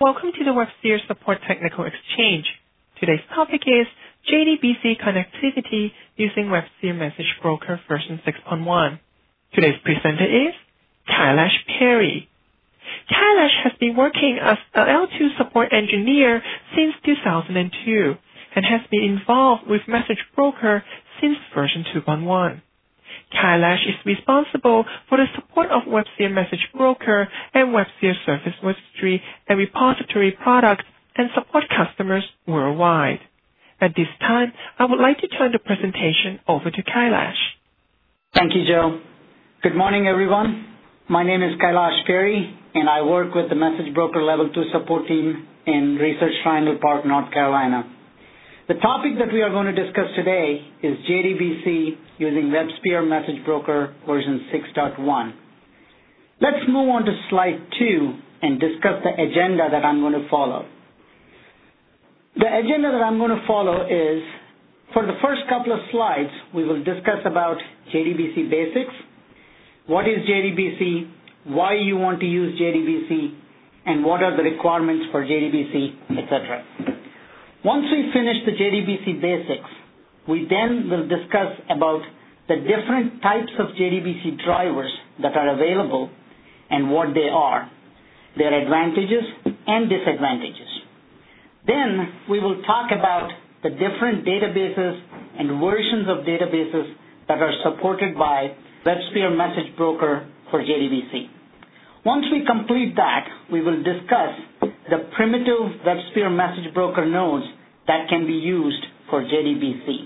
Welcome to the WebSphere Support Technical Exchange. Today's topic is JDBC connectivity using WebSphere Message Broker version 6.1. Today's presenter is Kailash Perry. Kailash has been working as an L2 support engineer since 2002 and has been involved with Message Broker since version 2.1. Kailash is responsible for the support of WebSphere Message Broker and WebSphere Service Registry and Repository products and support customers worldwide. At this time, I would like to turn the presentation over to Kailash. Thank you, Joe. Good morning, everyone. My name is Kailash Perry, and I work with the Message Broker Level 2 support team in Research Triangle Park, North Carolina. The topic that we are going to discuss today is JDBC using WebSphere Message Broker version 6.1. Let's move on to slide 2 and discuss the agenda that I'm going to follow. The agenda that I'm going to follow is, for the first couple of slides, we will discuss about JDBC basics, what is JDBC, why you want to use JDBC, and what are the requirements for JDBC, etc. Once we finish the JDBC basics, we then will discuss about the different types of JDBC drivers that are available and what they are, their advantages and disadvantages. Then we will talk about the different databases and versions of databases that are supported by WebSphere Message Broker for JDBC. Once we complete that, we will discuss the primitive WebSphere Message Broker nodes that can be used for JDBC.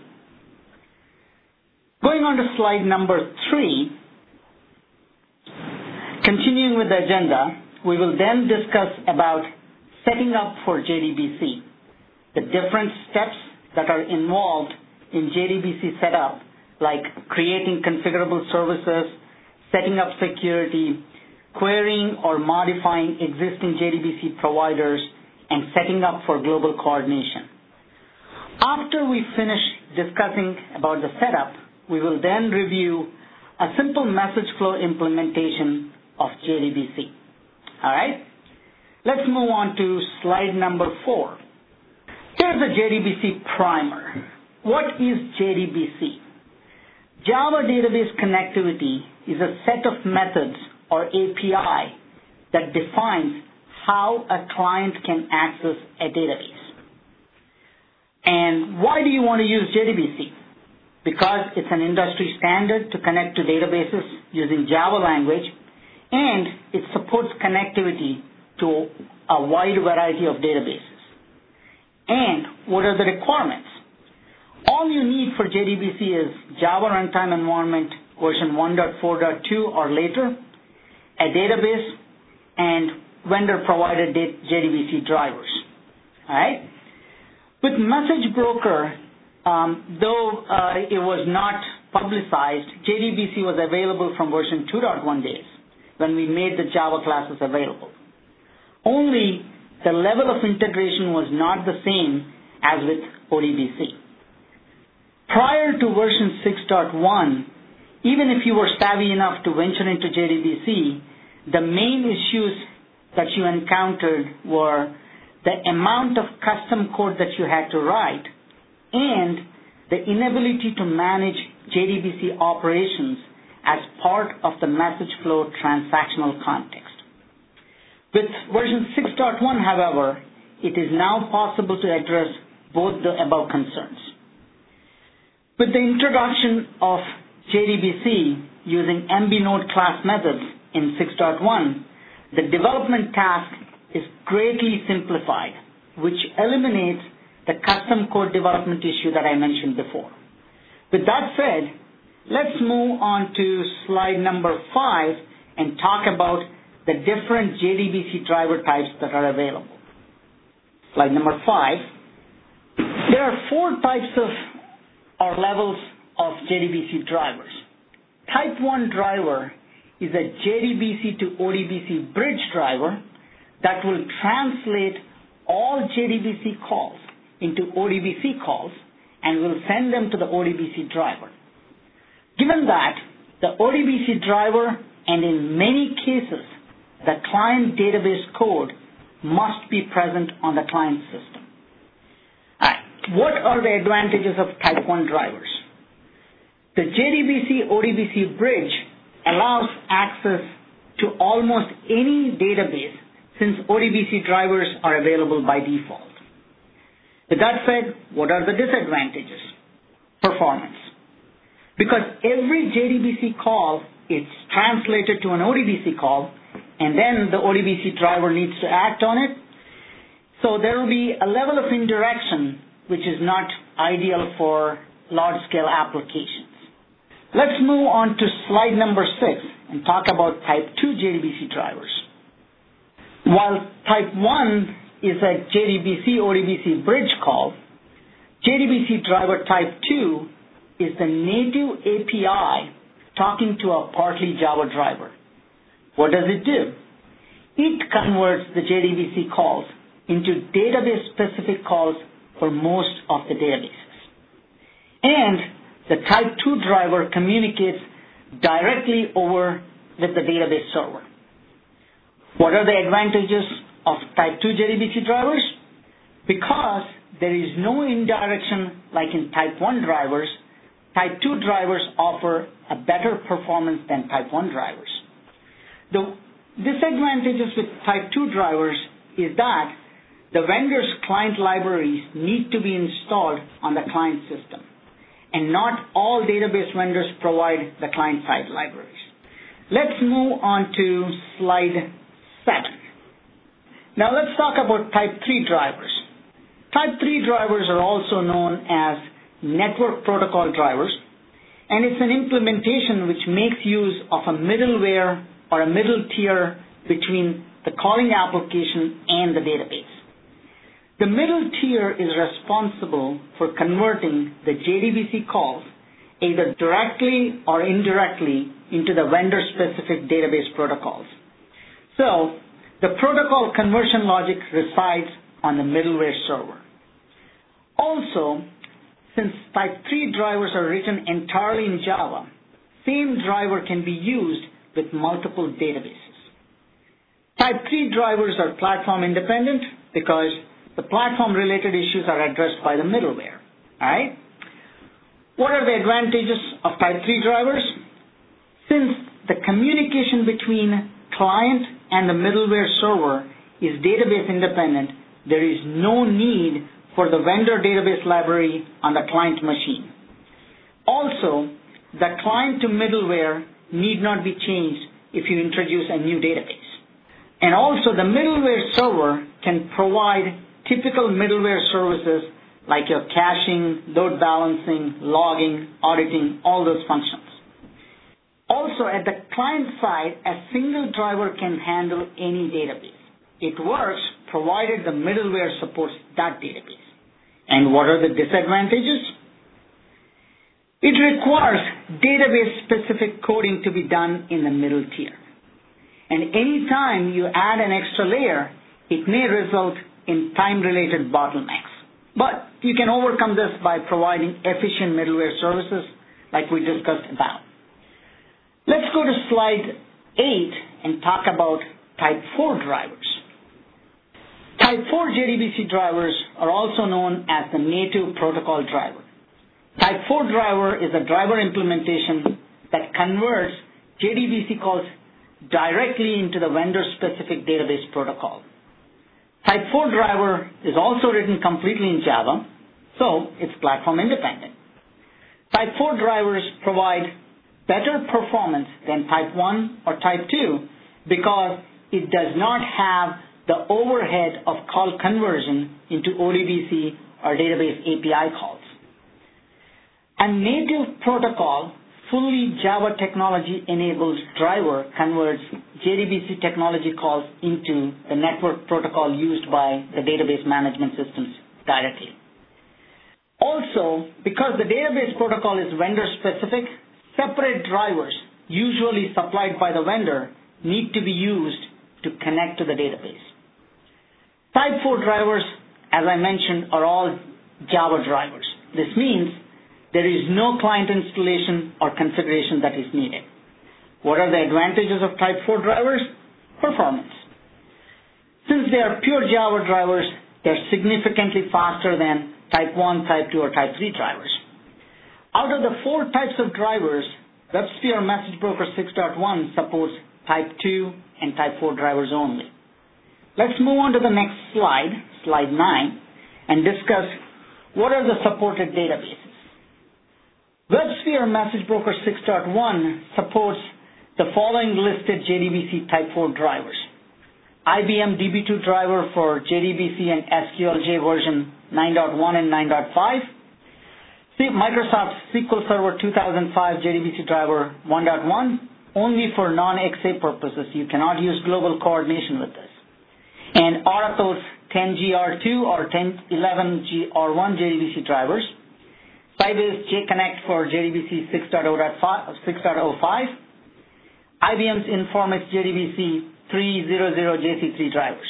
Going on to slide number 3, continuing with the agenda, we will then discuss about setting up for JDBC, the different steps that are involved in JDBC setup, like creating configurable services, setting up security, querying or modifying existing JDBC providers, and setting up for global coordination. After we finish discussing about the setup, we will then review a simple message flow implementation of JDBC. All right? Let's move on to slide number 4. Here's the JDBC primer. What is JDBC? Java Database Connectivity is a set of methods or API that defines how a client can access a database. And why do you want to use JDBC? Because it's an industry standard to connect to databases using Java language, and it supports connectivity to a wide variety of databases. And what are the requirements? All you need for JDBC is Java Runtime Environment version 1.4.2 or later, a database, and vendor-provided JDBC drivers. All right? With Message Broker, though it was not publicized, JDBC was available from version 2.1 days when we made the Java classes available. Only the level of integration was not the same as with ODBC. Prior to version 6.1, even if you were savvy enough to venture into JDBC, the main issues that you encountered were the amount of custom code that you had to write and the inability to manage JDBC operations as part of the message flow transactional context. With version 6.1, however, it is now possible to address both the above concerns. With the introduction of JDBC using MB-node class methods in 6.1, the development task is greatly simplified, which eliminates the custom code development issue that I mentioned before. With that said, let's move on to slide number 5 and talk about the different JDBC driver types that are available. Slide number 5. There are 4 types of or levels of JDBC drivers. Type 1 driver is a JDBC to ODBC bridge driver that will translate all JDBC calls into ODBC calls and will send them to the ODBC driver. Given that, the ODBC driver and in many cases the client database code must be present on the client system. All right. What are the advantages of Type 1 drivers? The JDBC ODBC bridge allows access to almost any database since ODBC drivers are available by default. With that said, what are the disadvantages? Performance. Because every JDBC call is translated to an ODBC call, and then the ODBC driver needs to act on it. So there will be a level of indirection which is not ideal for large-scale applications. Let's move on to slide number 6 and talk about Type 2 JDBC drivers. While Type 1 is a JDBC ODBC bridge call, JDBC driver Type 2 is the native API talking to a partly Java driver. What does it do? It converts the JDBC calls into database-specific calls for most of the databases. And the Type 2 driver communicates directly over with the database server. What are the advantages of Type 2 JDBC drivers? Because there is no indirection like in Type 1 drivers, Type 2 drivers offer a better performance than Type 1 drivers. The disadvantages with Type 2 drivers is that the vendor's client libraries need to be installed on the client system, and not all database vendors provide the client-side libraries. Let's move on to slide 7. Now let's talk about Type 3 drivers. Type 3 drivers are also known as network protocol drivers, and it's an implementation which makes use of a middleware or a middle tier between the calling application and the database. The middle tier is responsible for converting the JDBC calls either directly or indirectly into the vendor-specific database protocols. So the protocol conversion logic resides on the middleware server. Also, since Type 3 drivers are written entirely in Java, same driver can be used with multiple databases. Type 3 drivers are platform independent because the platform-related issues are addressed by the middleware. All right? What are the advantages of Type 3 drivers? Since the communication between client and the middleware server is database independent, there is no need for the vendor database library on the client machine. Also, the client to middleware need not be changed if you introduce a new database. And also, the middleware server can provide typical middleware services like your caching, load balancing, logging, auditing, all those functions. Also, at the client side, a single driver can handle any database. It works provided the middleware supports that database. And what are the disadvantages? It requires database-specific coding to be done in the middle tier. And any time you add an extra layer, it may result in time-related bottlenecks. But you can overcome this by providing efficient middleware services like we discussed about. Let's go to slide 8 and talk about Type 4 drivers. Type 4 JDBC drivers are also known as the native protocol driver. Type 4 driver is a driver implementation that converts JDBC calls directly into the vendor-specific database protocol. Type 4 driver is also written completely in Java, so it's platform independent. Type 4 drivers provide better performance than Type 1 or Type 2 because it does not have the overhead of call conversion into ODBC or database API calls. A native protocol, fully Java technology-enabled driver converts JDBC technology calls into the network protocol used by the database management systems directly. Also, because the database protocol is vendor-specific, separate drivers, usually supplied by the vendor, need to be used to connect to the database. Type 4 drivers, as I mentioned, are all Java drivers. This means there is no client installation or configuration that is needed. What are the advantages of Type 4 drivers? Performance. Since they are pure Java drivers, they're significantly faster than Type 1, Type 2, or Type 3 drivers. Out of the 4 types of drivers, WebSphere Message Broker 6.1 supports Type 2 and Type 4 drivers only. Let's move on to the next slide, slide 9, and discuss what are the supported databases. WebSphere Message Broker 6.1 supports the following listed JDBC Type 4 drivers. IBM DB2 driver for JDBC and SQLJ version 9.1 and 9.5. Microsoft SQL Server 2005 JDBC driver 1.1, only for non-XA purposes. You cannot use global coordination with this. And Oracle's 10GR2 or 1011GR1 JDBC drivers. Sybase JConnect for JDBC 6.05. IBM's Informix JDBC 300JC3 drivers.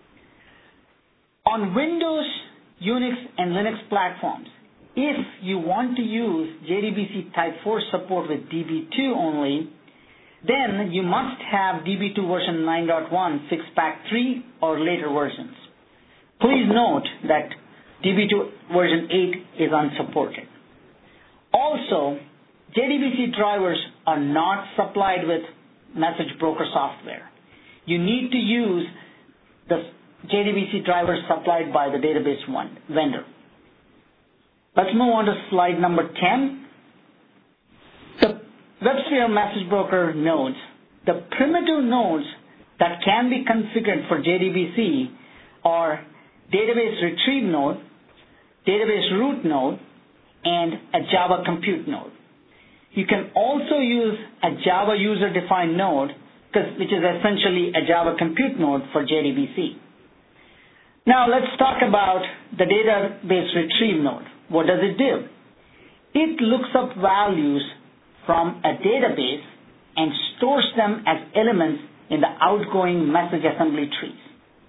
On Windows, Unix, and Linux platforms, if you want to use JDBC Type 4 support with DB2 only, then you must have DB2 version 9.1 6-pack 3 or later versions. Please note that DB2 version 8 is unsupported. Also, JDBC drivers are not supplied with message broker software. You need to use the JDBC drivers supplied by the database vendor. Let's move on to slide number 10. The WebSphere Message Broker nodes. The primitive nodes that can be configured for JDBC are database retrieve node, database root node, and a Java compute node. You can also use a Java user-defined node, which is essentially a Java compute node for JDBC. Now let's talk about the database retrieve node. What does it do? It looks up values from a database and stores them as elements in the outgoing message assembly trees.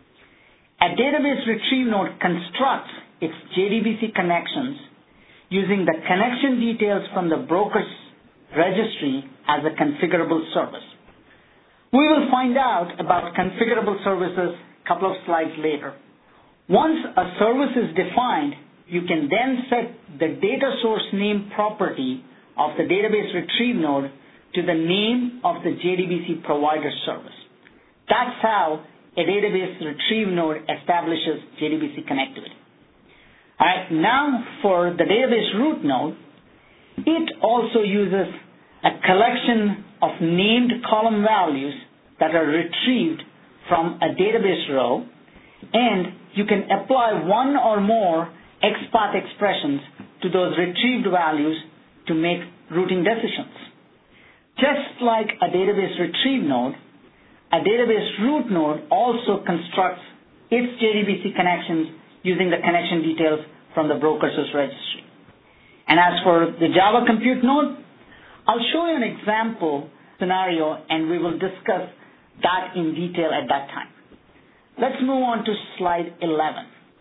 A database retrieve node constructs its JDBC connections using the connection details from the broker's registry as a configurable service. We will find out about configurable services a couple of slides later. Once a service is defined, you can then set the data source name property of the database retrieve node to the name of the JDBC provider service. That's how a database retrieve node establishes JDBC connectivity. All right, now for the database root node, it also uses a collection of named column values that are retrieved from a database row, and you can apply one or more XPath expressions to those retrieved values to make routing decisions. Just like a database retrieve node, a database root node also constructs its JDBC connections using the connection details from the broker's registry. And as for the Java compute node, I'll show you an example scenario and we will discuss that in detail at that time. Let's move on to slide 11.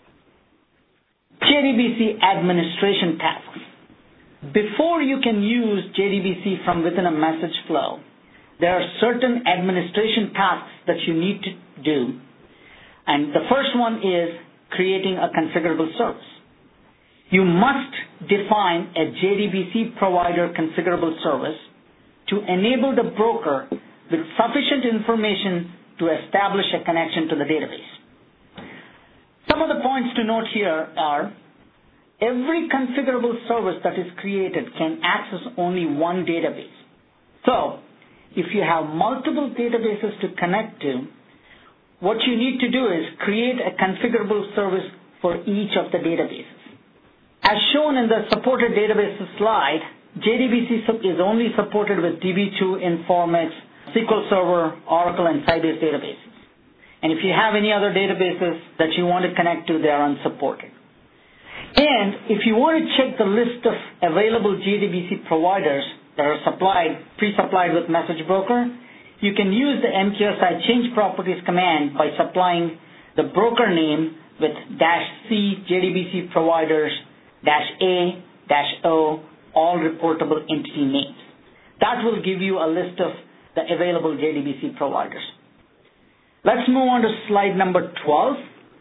JDBC administration tasks. Before you can use JDBC from within a message flow, there are certain administration tasks that you need to do. And the first one is creating a configurable service. You must define a JDBC provider configurable service to enable the broker with sufficient information to establish a connection to the database. Some of the points to note here are every configurable service that is created can access only one database. So, if you have multiple databases to connect to, what you need to do is create a configurable service for each of the databases. As shown in the supported databases slide, JDBC is only supported with DB2, Informix, SQL Server, Oracle, and Sybase databases. And if you have any other databases that you want to connect to, they are unsupported. And if you want to check the list of available JDBC providers that are pre-supplied with Message Broker, you can use the MQSI change properties command by supplying the broker name with -C JDBC providers -A -O all reportable entity names. That will give you a list of the available JDBC providers. Let's move on to slide number 12.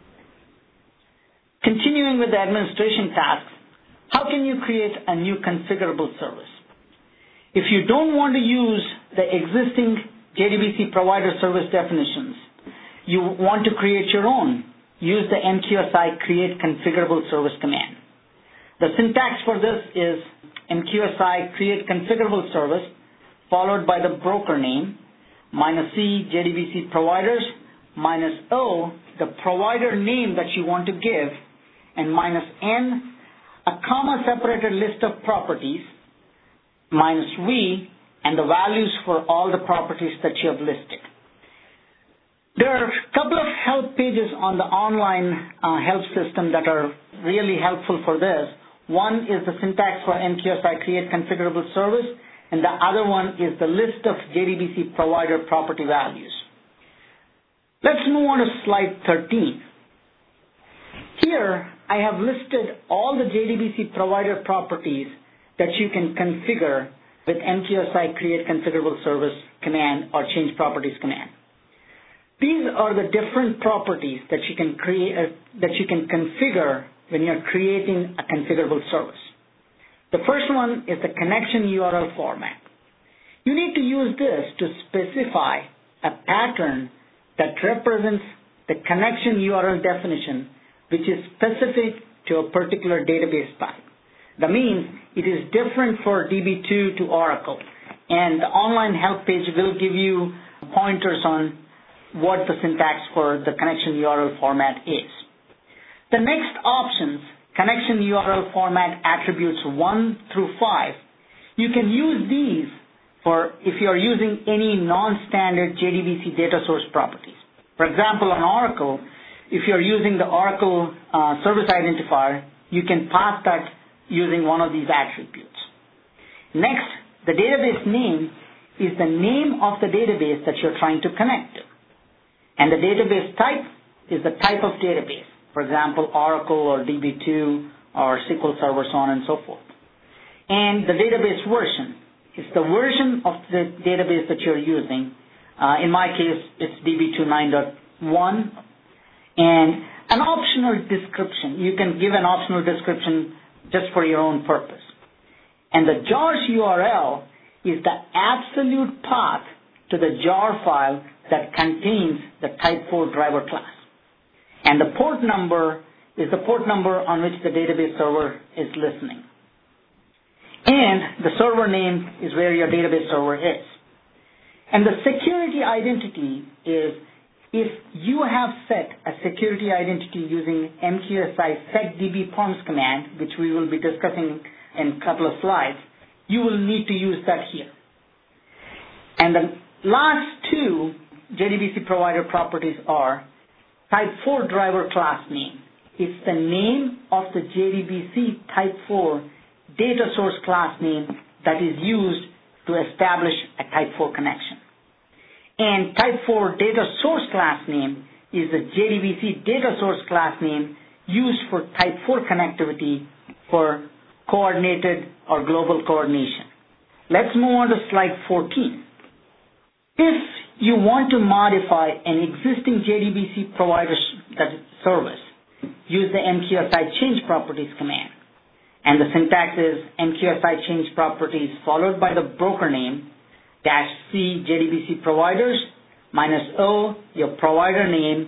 Continuing with the administration tasks, how can you create a new configurable service? If you don't want to use the existing JDBC provider service definitions, you want to create your own, use the MQSI create configurable service command. The syntax for this is MQSI create configurable service followed by the broker name, -C JDBC providers, -O the provider name that you want to give, and -N a comma separated list of properties, -V and the values for all the properties that you have listed. There are a couple of help pages on the online help system that are really helpful for this. One is the syntax for MQSI create configurable service, and the other one is the list of JDBC provider property values. Let's move on to slide 13. Here, I have listed all the JDBC provider properties that you can configure with MQSI create configurable service command or change properties command. These are the different properties that you can create, that you can configure when you're creating a configurable service. The first one is the connection URL format. You need to use this to specify a pattern that represents the connection URL definition, which is specific to a particular database type. That means it is different for DB2 to Oracle, and the online help page will give you pointers on what the syntax for the connection URL format is. The next options, connection URL format attributes 1 through 5, you can use these for if you are using any non-standard JDBC data source properties. For example, on Oracle, if you're using the Oracle service identifier, you can pass that using one of these attributes. Next, the database name is the name of the database that you're trying to connect to. And the database type is the type of database. For example, Oracle or DB2 or SQL Server, so on and so forth. And the database version is the version of the database that you're using. In my case, it's DB2 9.1. And an optional description. You can give an optional description just for your own purpose. And the JARS URL is the absolute path to the jar file that contains the type 4 driver class. And the port number is the port number on which the database server is listening. And the server name is where your database server is. And the security identity is if you have set a security identity using MQSI setDBPerms command, which we will be discussing in a couple of slides, you will need to use that here. And the last two JDBC provider properties are type 4 driver class name. It's the name of the JDBC type 4 data source class name that is used to establish a type 4 connection. And type 4 data source class name is the JDBC data source class name used for type 4 connectivity for coordinated or global coordination. Let's move on to slide 14. If you want to modify an existing JDBC provider service, use the MQSI change properties command. And the syntax is MQSI change properties followed by the broker name, -C JDBC providers, -O your provider name,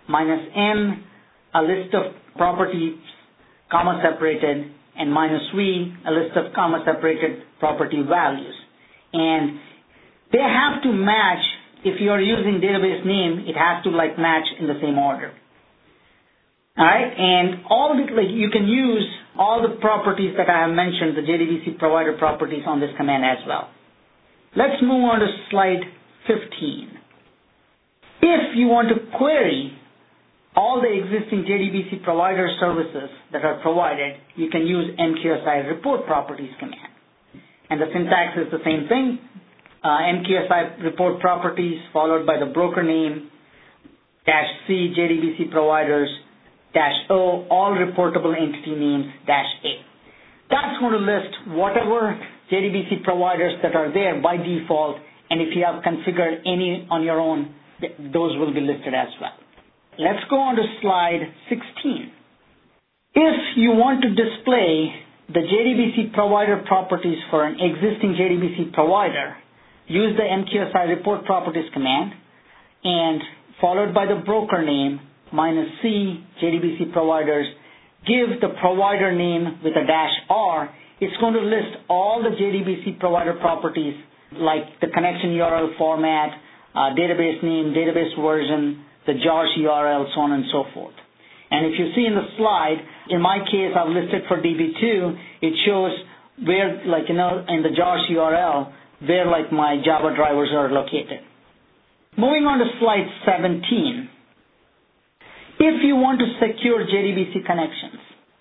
-M a list of properties comma separated, and -V a list of comma separated property values. And they have to match. If you are using database name, it has to match in the same order. All right, and all the, you can use all the properties that I have mentioned, the JDBC provider properties on this command as well. Let's move on to slide 15. If you want to query all the existing JDBC provider services that are provided, you can use MQSI report properties command. And the syntax is the same thing. MQSI report properties followed by the broker name, -C JDBC providers, -O all reportable entity names, -A. That's going to list whatever JDBC providers that are there by default, and if you have configured any on your own, those will be listed as well. Let's go on to slide 16. If you want to display the JDBC provider properties for an existing JDBC provider, use the MQSI report properties command and followed by the broker name -C JDBC providers, give the provider name with a -R. It's going to list all the JDBC provider properties like the connection URL format, database name, database version, the JARS URL, so on and so forth. And if you see in the slide, in my case, I've listed for DB2, it shows where, like, in the JARS URL, where, like, my Java drivers are located. Moving on to slide 17. If you want to secure JDBC connections,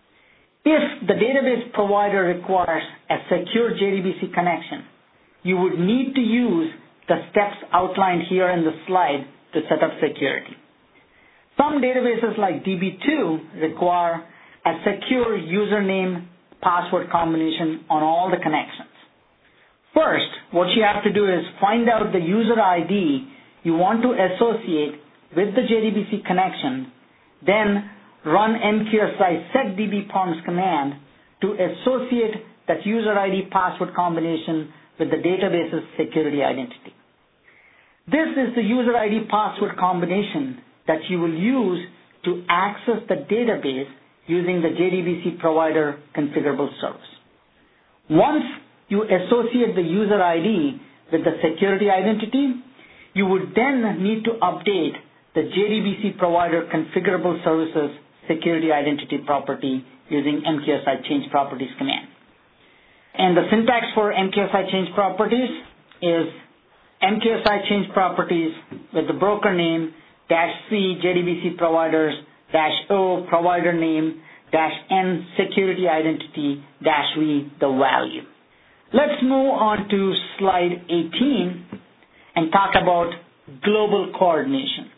if the database provider requires a secure JDBC connection, you would need to use the steps outlined here in the slide to set up security. Some databases like DB2 require a secure username password combination on all the connections. First, what you have to do is find out the user ID you want to associate with the JDBC connection, then run MQSI setDBParms command to associate that user ID password combination with the database's security identity. This is the user ID password combination that you will use to access the database using the JDBC provider configurable service. Once you associate the user ID with the security identity, you would then need to update the JDBC provider configurable services security identity property using MQSI change properties command. And the syntax for MQSI change properties is MQSI change properties with the broker name -C JDBC providers -O provider name -N security identity -V the value. Let's move on to slide 18 and talk about global coordination.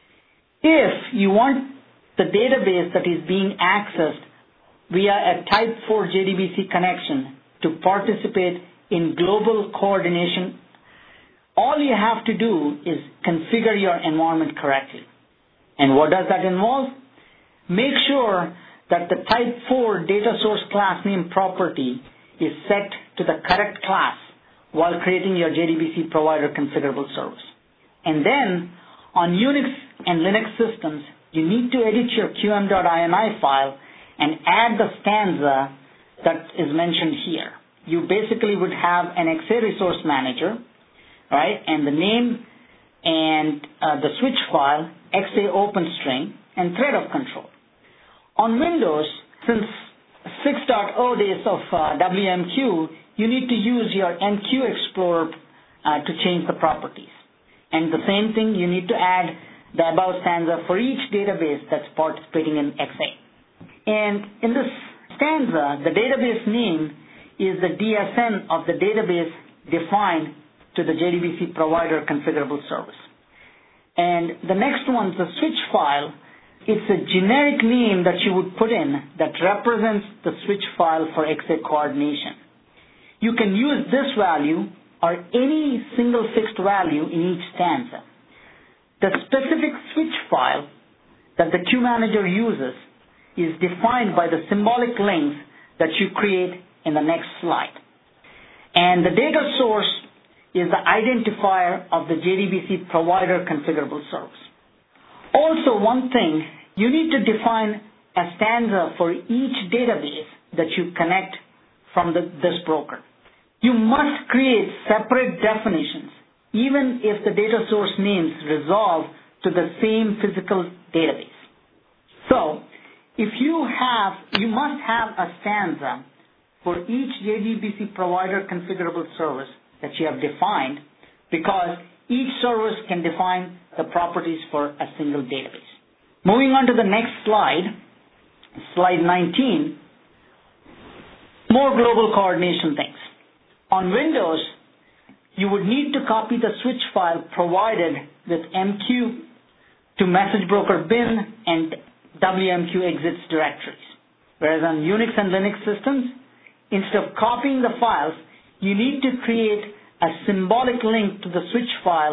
If you want the database that is being accessed via a type 4 JDBC connection to participate in global coordination, all you have to do is configure your environment correctly. And what does that involve? Make sure that the type 4 data source class name property is set to the correct class while creating your JDBC provider configurable service. And then on Unix and Linux systems, you need to edit your qm.ini file and add the stanza that is mentioned here. You basically would have an XA resource manager, right, and the name and the switch file, XA OpenString, and thread of control. On Windows, since 6.0 days of WMQ, you need to use your MQ Explorer to change the properties. And the same thing, you need to add the above stanza for each database that's participating in XA. And in this stanza, the database name is the DSN of the database defined to the JDBC provider configurable service. And the next one, the switch file, it's a generic name that you would put in that represents the switch file for XA coordination. You can use this value or any single fixed value in each stanza. The specific switch file that the queue manager uses is defined by the symbolic links that you create in the next slide. And the data source is the identifier of the JDBC provider configurable service. Also, one thing, you need to define a stanza for each database that you connect from this broker. You must create separate definitions, even if the data source names resolve to the same physical database. So, you must have a stanza for each JDBC provider configurable service that you have defined, because each service can define the properties for a single database. Moving on to the next slide, slide 19, more global coordination things. On Windows, you would need to copy the switch file provided with MQ to message broker bin and WMQ exits directories. Whereas on Unix and Linux systems, instead of copying the files, you need to create a symbolic link to the switch file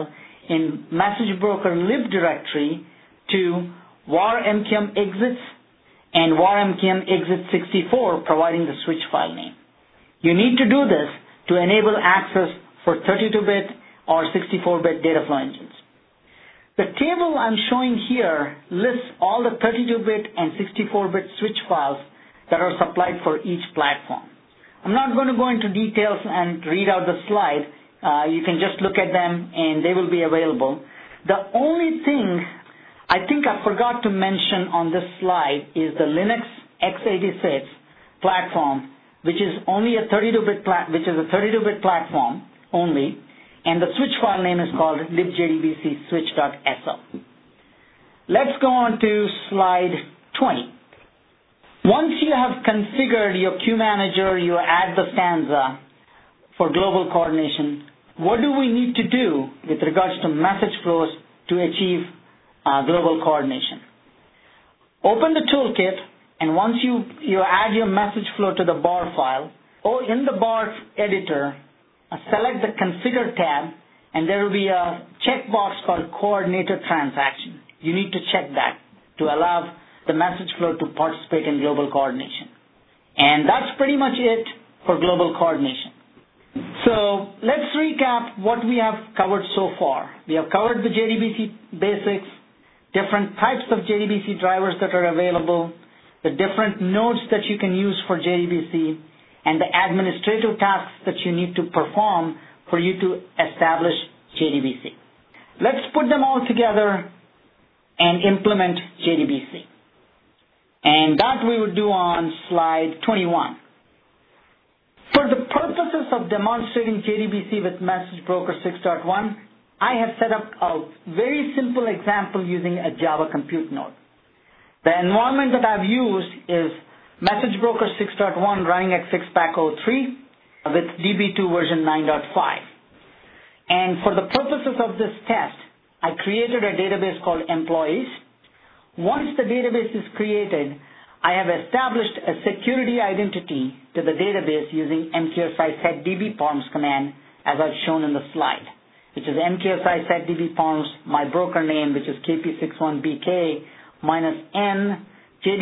in message broker lib directory to var mqm exits and var mqm exit 64, providing the switch file name. You need to do this to enable access for 32-bit or 64-bit data flow engines. The table I'm showing here lists all the 32-bit and 64-bit switch files that are supplied for each platform. I'm not going to go into details and read out the slide. You can just look at them and they will be available. The only thing I think I forgot to mention on this slide is the Linux x86 platform, which is only a 32-bit platform only, and the switch file name is called libjdbcswitch.so. Let's go on to slide 20. Once you have configured your queue manager, you add the stanza for global coordination, what do we need to do with regards to message flows to achieve global coordination? Open the toolkit, and once you add your message flow to the bar file, or in the bar editor, select the Configure tab, and there will be a checkbox called Coordinator Transaction. You need to check that to allow the message flow to participate in global coordination. And that's pretty much it for global coordination. So let's recap what we have covered so far. We have covered the JDBC basics, different types of JDBC drivers that are available, the different nodes that you can use for JDBC, and the administrative tasks that you need to perform for you to establish JDBC. Let's put them all together and implement JDBC. And that we would do on slide 21. For the purposes of demonstrating JDBC with Message Broker 6.1, I have set up a very simple example using a Java compute node. The environment that I've used is Message Broker 6.1 running at 6.03 with DB2 version 9.5. And for the purposes of this test, I created a database called employees. Once the database is created, I have established a security identity to the database using mqsi setdbparms command, as I've shown in the slide, which is mqsi setdbparms, my broker name, which is kp61bk, minus n, jdbc :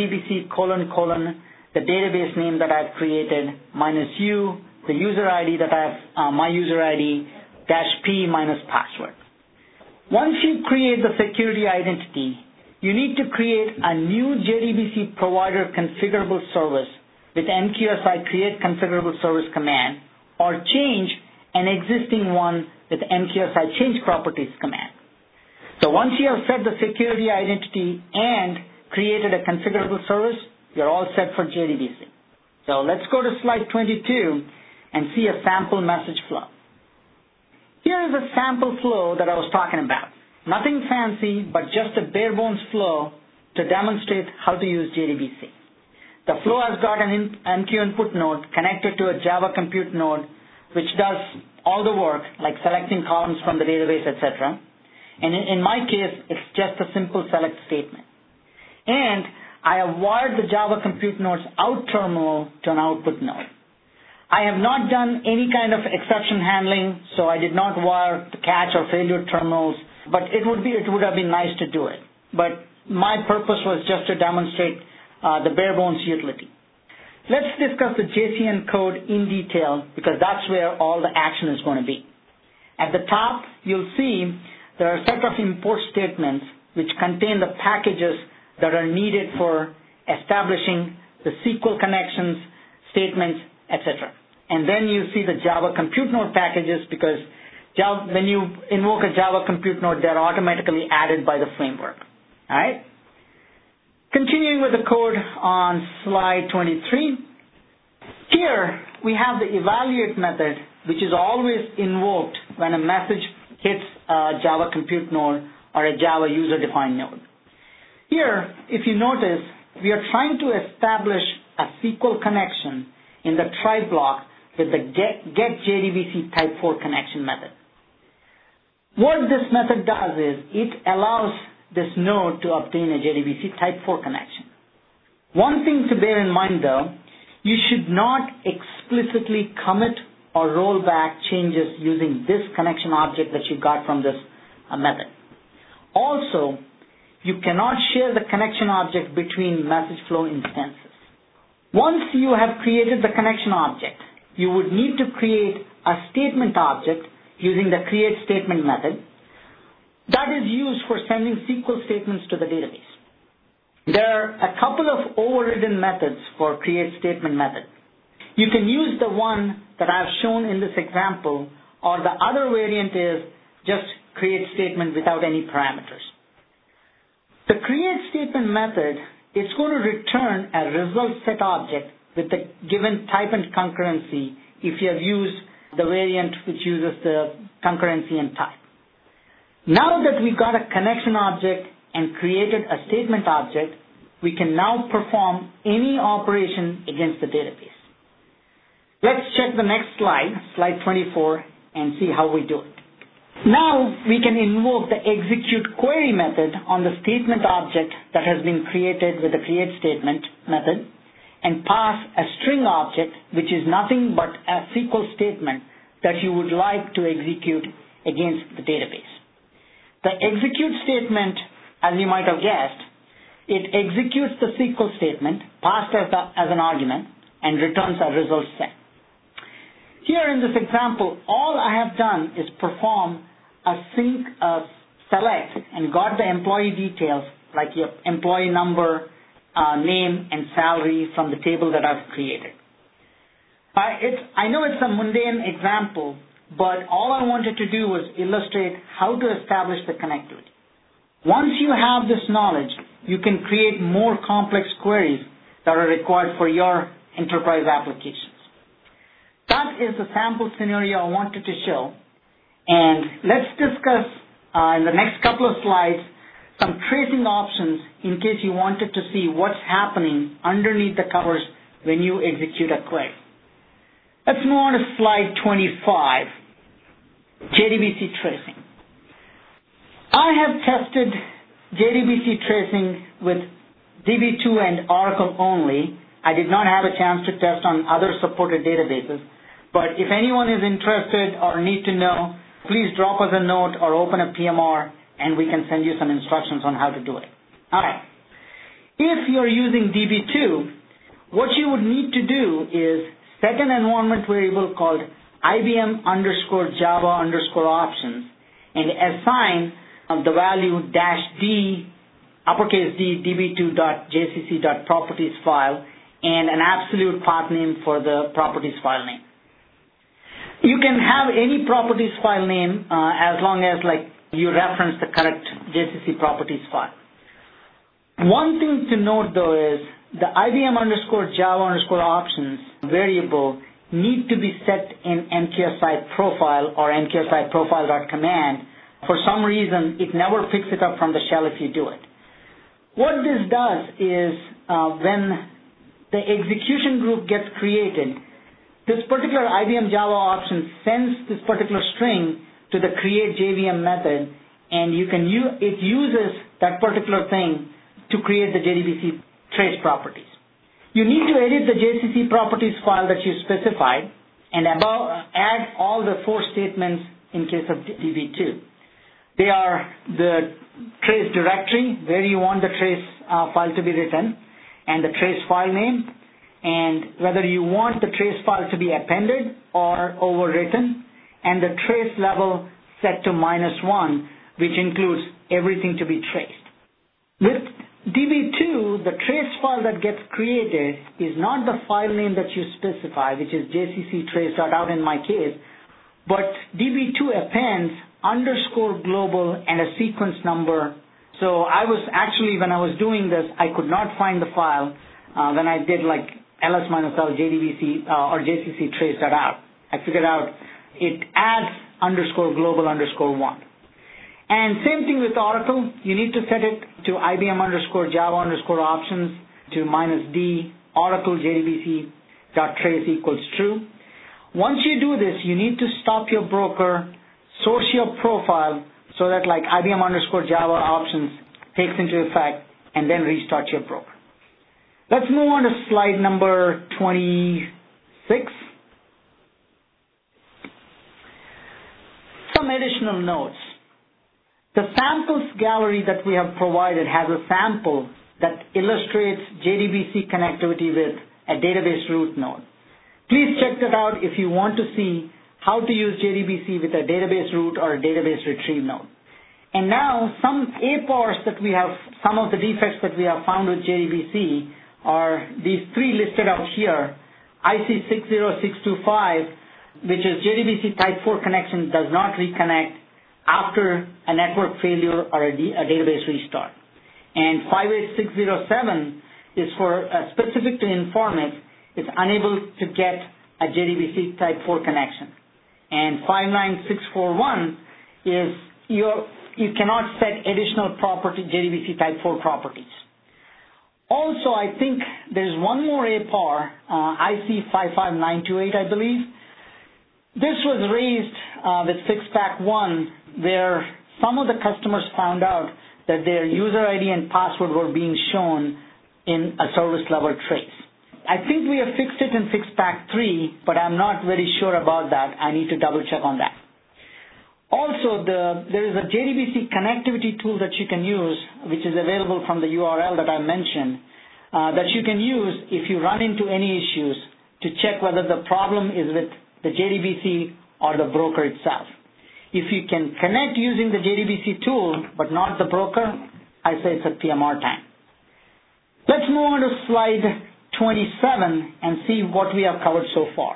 the database name that I've created, minus u, the user ID that my user ID, -p minus password. Once you create the security identity, you need to create a new JDBC provider configurable service with mqsi create configurable service command, or change an existing one with mqsi change properties command. So once you have set the security identity and created a configurable service, you're all set for JDBC. So let's go to slide 22 and see a sample message flow. Here is a sample flow that I was talking about. Nothing fancy, but just a bare bones flow to demonstrate how to use JDBC. The flow has got an MQ input node connected to a Java compute node, which does all the work, like selecting columns from the database, etc. And in my case, it's just a simple select statement. And I have wired the Java compute node's out terminal to an output node. I have not done any kind of exception handling, so I did not wire the catch or failure terminals, but it would have been nice to do it. But my purpose was just to demonstrate the bare bones utility. Let's discuss the JCN code in detail, because that's where all the action is going to be. At the top, you'll see there are a set of import statements which contain the packages that are needed for establishing the SQL connections, statements, etc. And then you see the Java compute node packages, because when you invoke a Java compute node, they're automatically added by the framework. All right? Continuing with the code on slide 23, here we have the evaluate method, which is always invoked when a message hits a Java compute node or a Java user-defined node. Here, if you notice, we are trying to establish a SQL connection in the try block with the getJDBC type 4 connection method. What this method does is it allows this node to obtain a JDBC type 4 connection. One thing to bear in mind, though, you should not explicitly commit or roll back changes using this connection object that you got from this a method. Also, you cannot share the connection object between message flow instances. Once you have created the connection object, you would need to create a statement object using the create statement method that is used for sending SQL statements to the database. There are a couple of overridden methods for create statement method. You can use the one that I've shown in this example, or the other variant is just create statement without any parameters. The create statement method is going to return a result set object with the given type and concurrency if you have used the variant which uses the concurrency and type. Now that we got a connection object and created a statement object, we can now perform any operation against the database. Let's check the next slide, slide 24, and see how we do it. Now we can invoke the execute query method on the statement object that has been created with the create statement method and pass a string object, which is nothing but a SQL statement that you would like to execute against the database. The execute statement, as you might have guessed, it executes the SQL statement passed as an argument and returns a result set. Here in this example, all I have done is perform a select and got the employee details like your employee number, name, and salary from the table that I've created. I know it's a mundane example, but all I wanted to do was illustrate how to establish the connectivity. Once you have this knowledge, you can create more complex queries that are required for your enterprise applications. That is the sample scenario I wanted to show. And let's discuss in the next couple of slides some tracing options in case you wanted to see what's happening underneath the covers when you execute a query. Let's move on to slide 25, JDBC tracing. I have tested JDBC tracing with DB2 and Oracle only. I did not have a chance to test on other supported databases. But if anyone is interested or need to know, please drop us a note or open a PMR and we can send you some instructions on how to do it. All right. If you're using DB2, what you would need to do is set an environment variable called IBM _ Java _ options and assign the value -d, uppercase D, db2.jcc.properties file and an absolute path name for the properties file name. You can have any properties file name as long as you reference the correct JCC properties file. One thing to note though is the IBM _ Java _ options variable need to be set in MQSI profile or MQSI profile.command. For some reason, it never picks it up from the shell if you do it. What this does is when the execution group gets created, this particular IBM Java option sends this particular string to the create JVM method, and it uses that particular thing to create the JDBC trace properties. You need to edit the JCC properties file that you specified and add all the 4 statements in case of DB2. They are the trace directory, where you want the trace file to be written, and the trace file name, and whether you want the trace file to be appended or overwritten, and the trace level set to -1, which includes everything to be traced. With DB2, the trace file that gets created is not the file name that you specify, which is jcc trace.out in my case, but DB2 appends _global and a sequence number. So when I was doing this, I could not find the file when I did ls-l jdbc or jcc trace.out. I figured out it adds _global _1. And same thing with Oracle. You need to set it to IBM _ Java _ options to -d Oracle JDBC.trace equals true. Once you do this, you need to stop your broker, source your profile so that IBM _ Java options takes into effect, and then restart your broker. Let's move on to slide number 26. Some additional notes. The samples gallery that we have provided has a sample that illustrates JDBC connectivity with a database root node. Please check that out if you want to see how to use JDBC with a database root or a database retrieve node. And now some APORs that we have, some of the defects that we have found with JDBC are these three listed out here. IC60625, which is JDBC Type 4 connection, does not reconnect after a network failure or a database restart. And 58607 is for specific to Informix. It's unable to get a JDBC Type 4 connection. And 59641 is you cannot set additional JDBC Type 4 properties. Also, I think there's one more APOR, IC55928, I believe. This was raised with FixPack 1, where some of the customers found out that their user ID and password were being shown in a service level trace. I think we have fixed it in FixPack 3, but I'm not very sure about that. I need to double check on that. Also, there is a JDBC connectivity tool that you can use, which is available from the URL that I mentioned, that you can use if you run into any issues to check whether the problem is with the JDBC or the broker itself. If you can connect using the JDBC tool but not the broker, I say it's a PMR time. Let's move on to slide 27 and see what we have covered so far.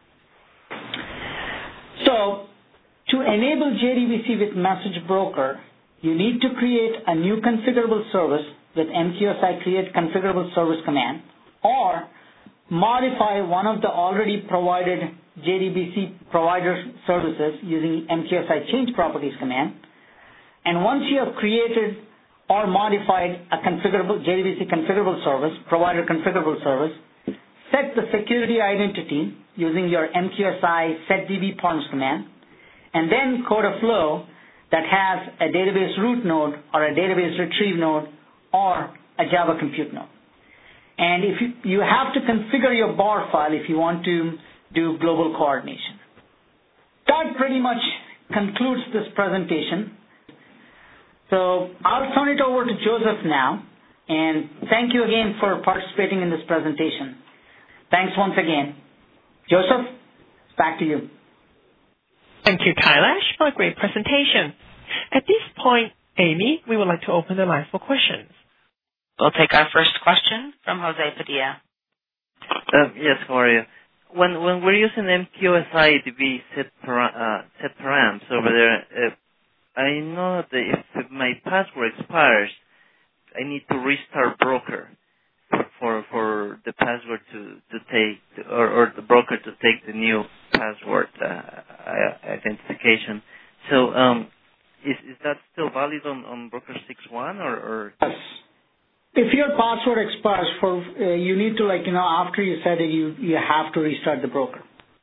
So, to enable JDBC with Message Broker, you need to create a new configurable service with MQSI create configurable service command, or modify one of the already provided JDBC provider services using MQSI change properties command. And once you have created or modified a configurable JDBC configurable service, provider configurable service, set the security identity using your MQSI setDBParms command, and then code a flow that has a database root node or a database retrieve node or a Java compute node. And if you have to configure your bar file if you want to do global coordination. That pretty much concludes this presentation. So I'll turn it over to Joseph now, and thank you again for participating in this presentation. Thanks once again. Joseph, back to you. Thank you, Kailash, for a great presentation. At this point, Amy, we would like to open the line for questions. We'll take our first question from Jose Padilla. Yes, how are you? When we're using MQSI DB set params over there, I know that if my password expires, I need to restart broker for the password to take, or the broker to take the new password identification. So is that still valid on broker 6.1 or? Yes. If your password expires, you need to, after you set it, you have to restart the broker.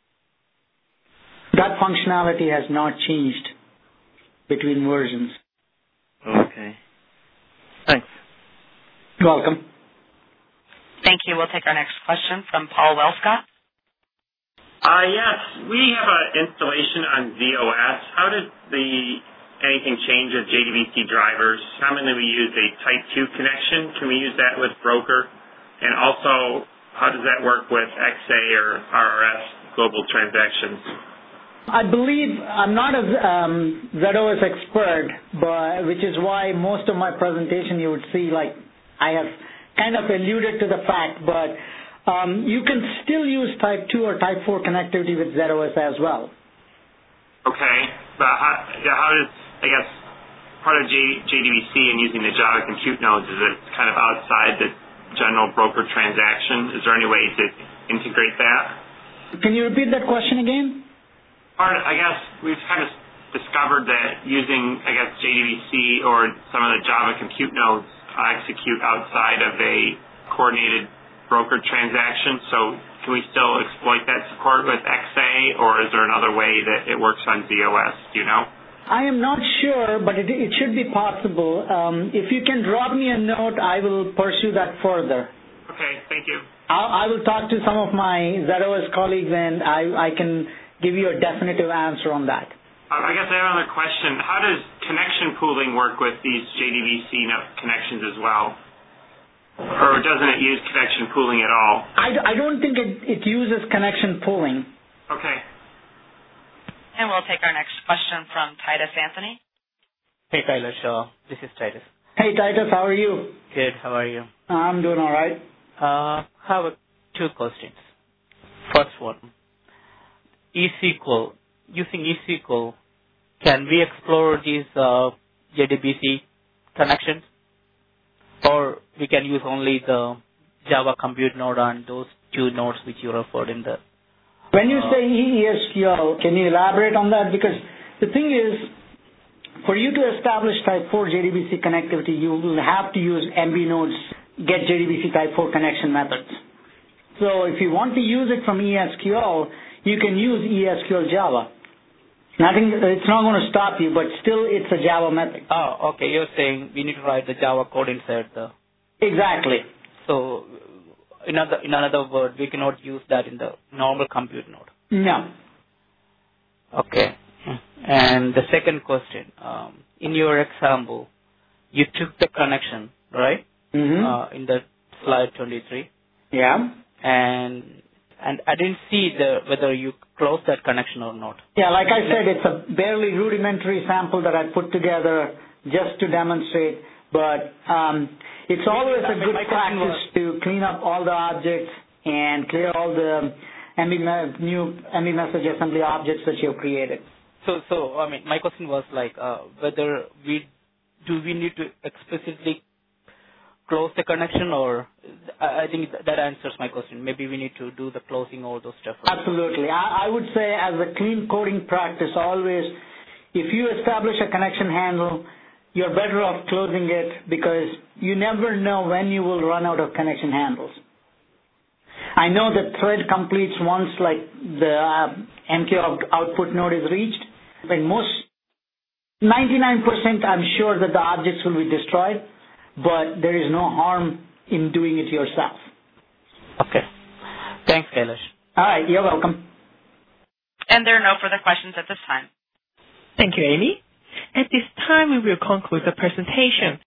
That functionality has not changed between versions. Okay. Thanks. You're welcome. Thank you. We'll take our next question from Paul Wellscott. Yes, we have an installation on ZOS. How did anything change with JDBC drivers? Commonly we use a Type 2 connection. Can we use that with broker? And also, how does that work with XA or RRS global transactions? I believe I'm not a ZOS expert, which is why most of my presentation you would see I have kind of alluded to the fact, but you can still use Type 2 or Type 4 connectivity with ZOS as well. Okay, but how does, I guess, part of JDBC and using the Java compute nodes, is it kind of outside the general broker transaction? Is there any way to integrate that? Can you repeat that question again? I guess we've kind of discovered that using, JDBC or some of the Java compute nodes execute outside of a coordinated broker transaction. So can we still exploit that support with XA, or is there another way that it works on ZOS? Do you know? I am not sure, but it should be possible. If you can drop me a note, I will pursue that further. Okay, thank you. I will talk to some of my ZOS colleagues, and I can give you a definitive answer on that. I guess I have another question. How does connection pooling work with these JDBC connections as well? Or doesn't it use connection pooling at all? I don't think it uses connection pooling. Okay. And we'll take our next question from Titus Anthony. Hey, Kailash. This is Titus. Hey, Titus, how are you? Good. How are you? I'm doing all right. Have two questions. First one, eSQL. Using eSQL, can we explore these JDBC connections? Or we can use only the Java Compute Node and those two nodes which you referred in the... When you say ESQL, can you elaborate on that? Because the thing is, for you to establish Type 4 JDBC connectivity, you will have to use MB nodes get JDBC Type 4 connection methods. So if you want to use it from ESQL, you can use ESQL Java. Nothing, it's not going to stop you, but still it's a Java method. Oh, okay. You're saying we need to write the Java code inside the... Exactly. So, in another word, we cannot use that in the normal compute node. No. Okay. And the second question, in your example, you took the connection, right? Mm-hmm. In the slide 23. Yeah. And I didn't see whether you closed that connection or not. Yeah, like I said, it's a barely rudimentary sample that I put together just to demonstrate. But it's always a good practice to clean up all the objects and clear all the new MB message assembly objects that you've created. So I mean, my question was like whether we need to explicitly close the connection, or I think that answers my question. Maybe we need to do the closing, all those stuff. Absolutely. I would say as a clean coding practice, always, if you establish a connection handle, you're better off closing it because you never know when you will run out of connection handles. I know the thread completes once like the MQ output node is reached. But 99% I'm sure that the objects will be destroyed, but there is no harm in doing it yourself. Okay. Thanks, Kailash. All right, you're welcome. And there are no further questions at this time. Thank you, Amy. At this time, we will conclude the presentation.